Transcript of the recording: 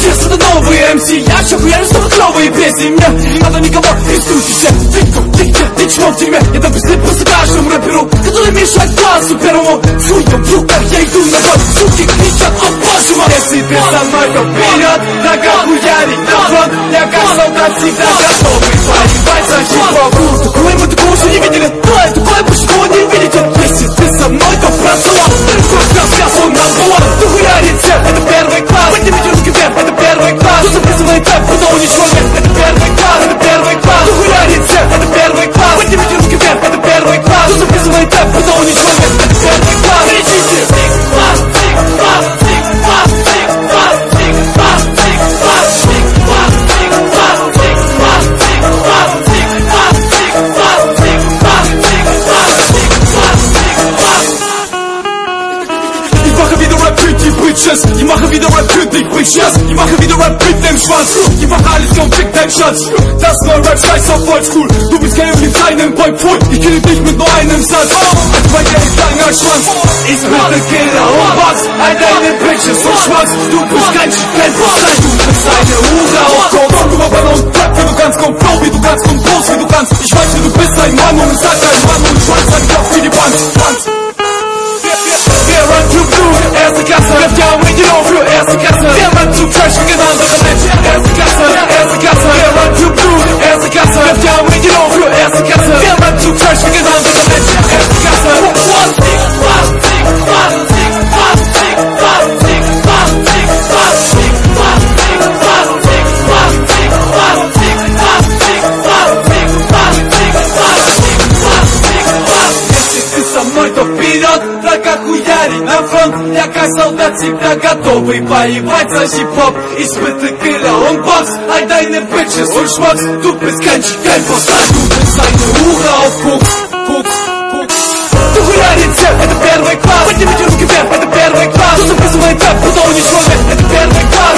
Yes, это новые МС, я еще хуярю столько клевые песни. Мне не надо никого искусить. Ты кто, ты где, ты чмо в дерьме? Я допустил просто каждому рэперу, который мешает классу первому. С хуем в руках я иду на бой, суки кричат, о боже мой. Если ты со мной, то вперед, нога хуярить на фронт. Я как солдат всегда готовый воевать за хип-хоп. Такое мы такого еще не видели, такое почему не видите? Если ты со мной, то працевал. Сейчас он набор, ты хуярит всех, это первый класс. Поднимите руки вверх, это первый класс. Кто записывает тэп, кто ничего нет, это первый класс, это первый класс. Ты хуярит всех, это первый класс. Поднимите руки вверх, это первый класс. Кто записывает тэп, кто ничего нет, это первый класс. Кричите! Класс, класс, класс, класс, класс, класс, Ich mache wieder Rap für dich, Bitches. Ich mache wieder Rap mit dem Schwanz. Ich mache alles und fick deinen Schatz. Das neue Rap scheiß auf Oldschool. Du bist kein mit deinem Boy Pfui. Ich kill dich mit nur einem Satz. Als bei dir ist langer Schwanz. Ich bin der Killer und Box. All deine Bitches und Schwanz. Du bist kein Stempelstein. Du bist eine Hure auf Koks. Du aber noch Rap, wie du kannst, komm Flow, wie du kannst, komm groß, wie du kannst. Ich weiß, wie du bist ein Mann und sag ein Mann und Schwanz an Kopf wie die Bank. Der Run to Blue, erste Klasse. Wirft ja Region für erste Klasse. Der Run to Trash, wie ein anderer Mensch. Erste Klasse, erste Klasse. Der Run to Blue, erste Klasse. Wirft ja Region für erste Klasse. Der Run to Trash, wie ein anderer Mensch. Erste Klasse. Вперед, врага хуярить на фронт. Я как солдат всегда готовый воевать за хип-хоп. Испытый кiller und Box. All deine Bitches und Schmutz. Du bist kein Stempelstein. Du bist eine Hure auf Koks. Du хуярит всех, это первый класс. Поднимите руки вверх, это первый класс. Кто записывает рэп, кто ничего нет, это первый класс.